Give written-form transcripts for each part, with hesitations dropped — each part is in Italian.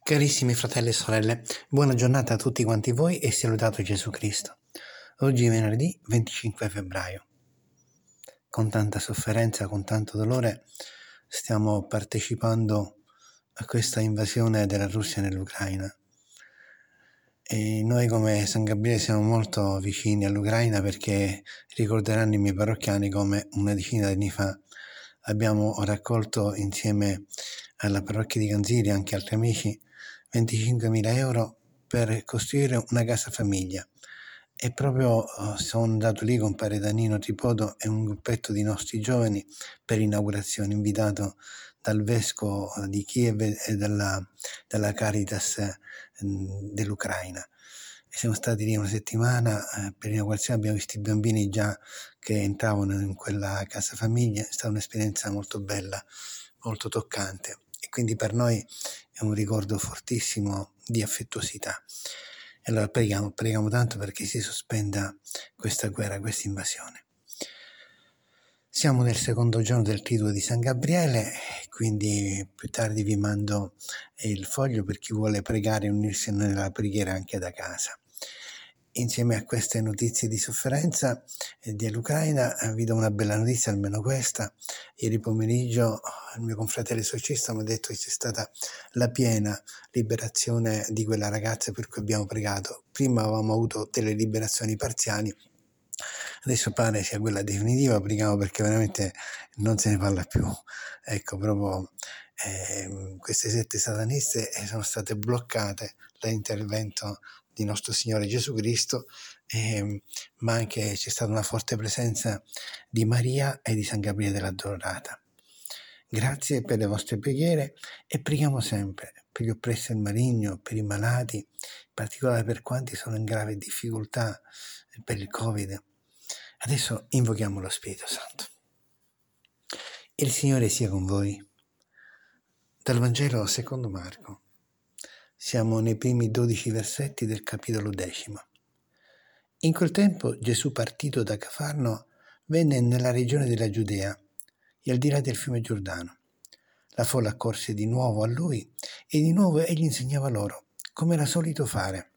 Carissimi fratelli e sorelle, buona giornata a tutti quanti voi e sia lodato Gesù Cristo. Oggi è venerdì 25 febbraio. Con tanta sofferenza, con tanto dolore, stiamo partecipando a questa invasione della Russia nell'Ucraina. E noi come San Gabriele siamo molto vicini all'Ucraina perché ricorderanno i miei parrocchiani come una decina di anni fa abbiamo raccolto insieme alla parrocchia di Ganziri e anche altri amici 25.000 euro per costruire una casa famiglia. E proprio sono andato lì con padre Danilo Tripodo e un gruppetto di nostri giovani per inaugurazione, invitato dal vescovo di Kiev e dalla Caritas dell'Ucraina. E siamo stati lì una settimana per l'inaugurazione, abbiamo visto i bambini già che entravano in quella casa famiglia. È stata un'esperienza molto bella, molto toccante, e quindi per noi è un ricordo fortissimo di affettuosità. E allora preghiamo tanto perché si sospenda questa guerra, questa invasione. Siamo nel secondo giorno del triduo di San Gabriele, quindi più tardi vi mando il foglio per chi vuole pregare e unirsi a noi nella preghiera anche da casa. Insieme a queste notizie di sofferenza dell'Ucraina vi do una bella notizia, almeno questa. Ieri pomeriggio il mio confratello esorcista mi ha detto che c'è stata la piena liberazione di quella ragazza per cui abbiamo pregato. Prima avevamo avuto delle liberazioni parziali, adesso pare sia quella definitiva. Preghiamo perché veramente non se ne parla più. Ecco, proprio queste sette sataniste sono state bloccate dall'intervento di nostro Signore Gesù Cristo, ma anche c'è stata una forte presenza di Maria e di San Gabriele dell'Addolorata. Grazie per le vostre preghiere e preghiamo sempre per gli oppressi del maligno, per i malati, in particolare per quanti sono in grave difficoltà per il Covid. Adesso invochiamo lo Spirito Santo. Il Signore sia con voi. Dal Vangelo secondo Marco. Siamo nei primi 12 versetti del capitolo 10. In quel tempo Gesù, partito da Cafarno, venne nella regione della Giudea e al di là del fiume Giordano. La folla accorse di nuovo a lui e di nuovo egli insegnava loro, come era solito fare.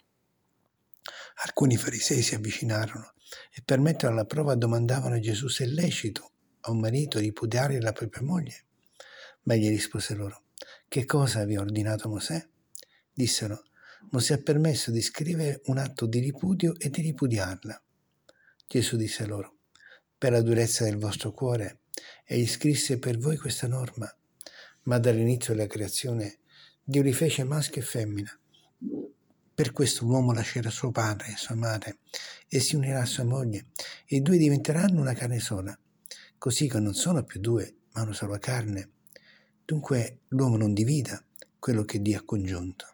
Alcuni farisei si avvicinarono e per metterlo alla prova domandavano a Gesù se è lecito a un marito ripudiare la propria moglie. Ma egli rispose loro: che cosa aveva ordinato Mosè? Dissero: Mosè ha permesso di scrivere un atto di ripudio e di ripudiarla. Gesù disse loro: per la durezza del vostro cuore egli scrisse per voi questa norma, ma dall'inizio della creazione Dio li fece maschio e femmina. Per questo l'uomo lascerà suo padre e sua madre e si unirà a sua moglie e i due diventeranno una carne sola, così che non sono più due ma una sola carne. Dunque l'uomo non divida quello che Dio ha congiunto.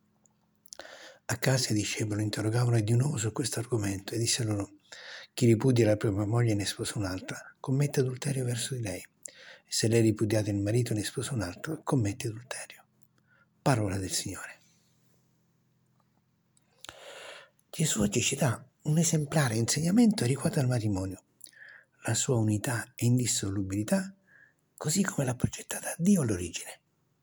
A casa i discepoli interrogavano di nuovo su questo argomento e disse loro: chi ripudia la propria moglie e ne sposa un'altra commette adulterio verso di lei, e se lei ripudiate il marito e ne sposa un altro commette adulterio. Parola del Signore. Gesù oggi ci dà un esemplare insegnamento riguardo al matrimonio, la sua unità e indissolubilità, così come l'ha progettata Dio all'origine.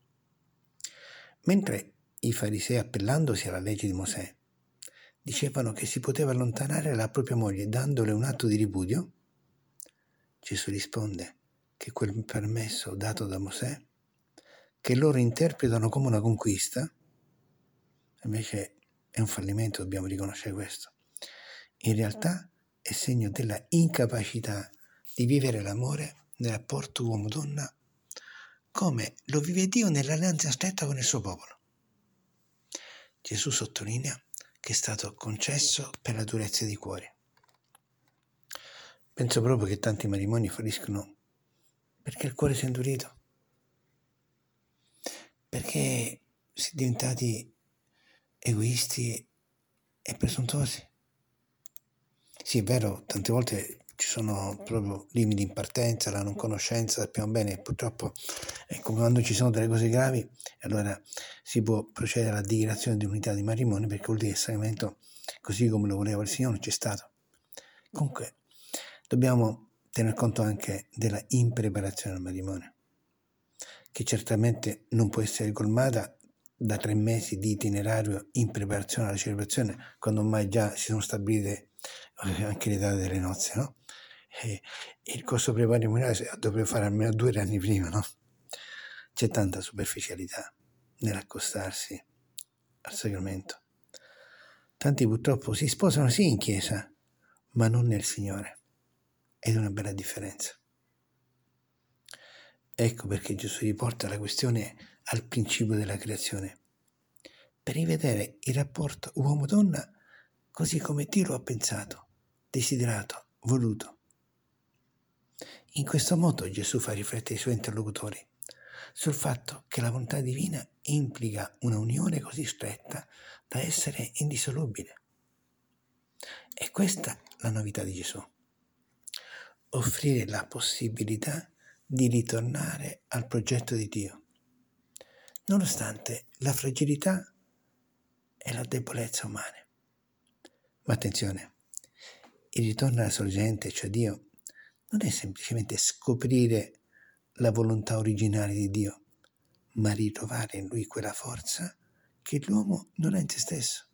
Mentre i farisei, appellandosi alla legge di Mosè, dicevano che si poteva allontanare la propria moglie dandole un atto di ripudio, Gesù risponde che quel permesso dato da Mosè, che loro interpretano come una conquista, invece è un fallimento, dobbiamo riconoscere questo. In realtà è segno della incapacità di vivere l'amore nel rapporto uomo-donna come lo vive Dio nell'alleanza stretta con il suo popolo. Gesù sottolinea che è stato concesso per la durezza di cuore. Penso proprio che tanti matrimoni falliscono perché il cuore si è indurito, perché si è diventati egoisti e presuntuosi. Sì, è vero, tante volte ci sono proprio limiti in partenza, la non conoscenza, sappiamo bene, purtroppo quando ci sono delle cose gravi, allora si può procedere alla dichiarazione di unità di matrimonio, perché vuol dire che il sacramento, così come lo voleva il Signore, non c'è stato. Comunque dobbiamo tener conto anche della impreparazione al matrimonio, che certamente non può essere colmata da 3 mesi di itinerario in preparazione alla celebrazione, quando ormai già si sono stabilite anche le date delle nozze, no? E il corso prematrimoniale dovrei fare almeno 2 anni prima, no? C'è tanta superficialità nell'accostarsi al sacramento. Tanti purtroppo si sposano sì in chiesa, ma non nel Signore. Ed è una bella differenza. Ecco perché Gesù riporta la questione al principio della creazione, per rivedere il rapporto uomo-donna così come Dio lo ha pensato, desiderato, voluto. In questo modo Gesù fa riflettere i suoi interlocutori sul fatto che la volontà divina implica una unione così stretta da essere indissolubile. E questa è la novità di Gesù: offrire la possibilità di ritornare al progetto di Dio, nonostante la fragilità e la debolezza umane. Ma attenzione, il ritorno alla sorgente, cioè Dio, non è semplicemente scoprire la volontà originale di Dio, ma ritrovare in Lui quella forza che l'uomo non ha in se stesso.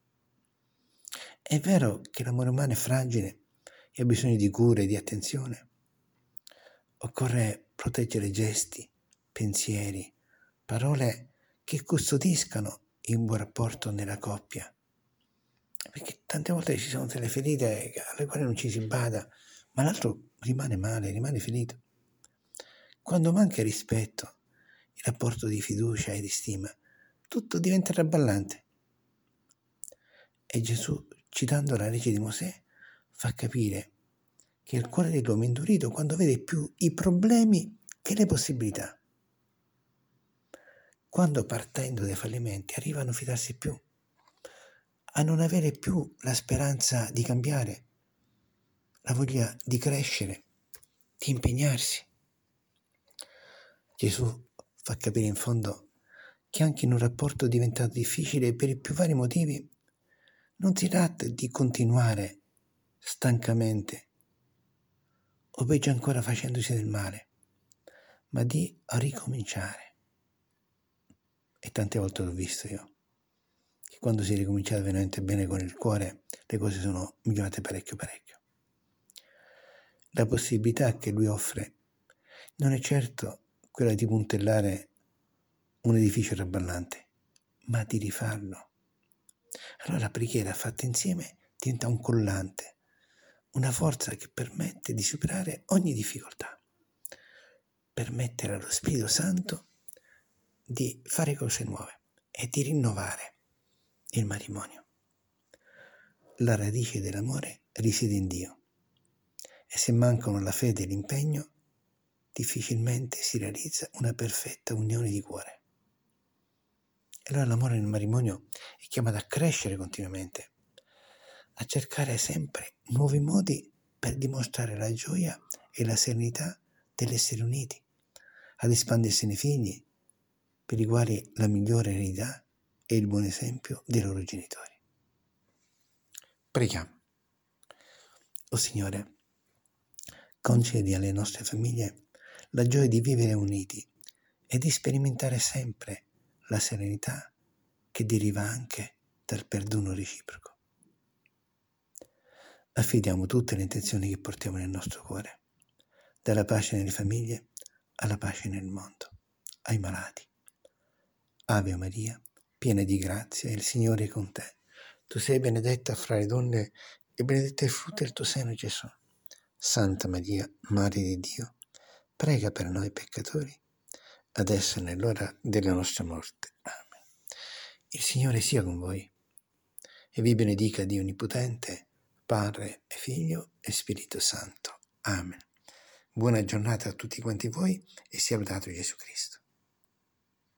È vero che l'amore umano è fragile e ha bisogno di cura e di attenzione. Occorre proteggere gesti, pensieri, parole che custodiscano il buon rapporto nella coppia. Perché tante volte ci sono delle ferite alle quali non ci si bada, ma l'altro rimane male, rimane ferito. Quando manca rispetto, il rapporto di fiducia e di stima, tutto diventa traballante. E Gesù, citando la legge di Mosè, fa capire che il cuore dell'uomo è indurito quando vede più i problemi che le possibilità. Quando partendo dai fallimenti arriva a non fidarsi più, a non avere più la speranza di cambiare, la voglia di crescere, di impegnarsi. Gesù fa capire in fondo che anche in un rapporto diventato difficile per i più vari motivi, non si tratta di continuare stancamente o peggio ancora facendosi del male, ma di ricominciare. E tante volte l'ho visto io, che quando si è ricominciato veramente bene con il cuore, le cose sono migliorate parecchio. La possibilità che lui offre non è certo quella di puntellare un edificio traballante, ma di rifarlo. Allora la preghiera fatta insieme diventa un collante, una forza che permette di superare ogni difficoltà, permettere allo Spirito Santo di fare cose nuove e di rinnovare il matrimonio. La radice dell'amore risiede in Dio e se mancano la fede e l'impegno, difficilmente si realizza una perfetta unione di cuore. E allora l'amore nel matrimonio è chiamato a crescere continuamente, a cercare sempre nuovi modi per dimostrare la gioia e la serenità dell'essere uniti, ad espandersi nei figli, per i quali la migliore eredità è il buon esempio dei loro genitori. Preghiamo. O Signore, concedi alle nostre famiglie la gioia di vivere uniti e di sperimentare sempre la serenità che deriva anche dal perdono reciproco. Affidiamo tutte le intenzioni che portiamo nel nostro cuore, dalla pace nelle famiglie alla pace nel mondo, ai malati. Ave Maria, piena di grazia, il Signore è con te. Tu sei benedetta fra le donne e benedetto è il frutto del tuo seno, Gesù. Santa Maria, Madre di Dio, prega per noi peccatori, adesso è nell'ora della nostra morte. Amen. Il Signore sia con voi e vi benedica Dio Onnipotente, Padre e Figlio e Spirito Santo. Amen. Buona giornata a tutti quanti voi e sia lodato Gesù Cristo.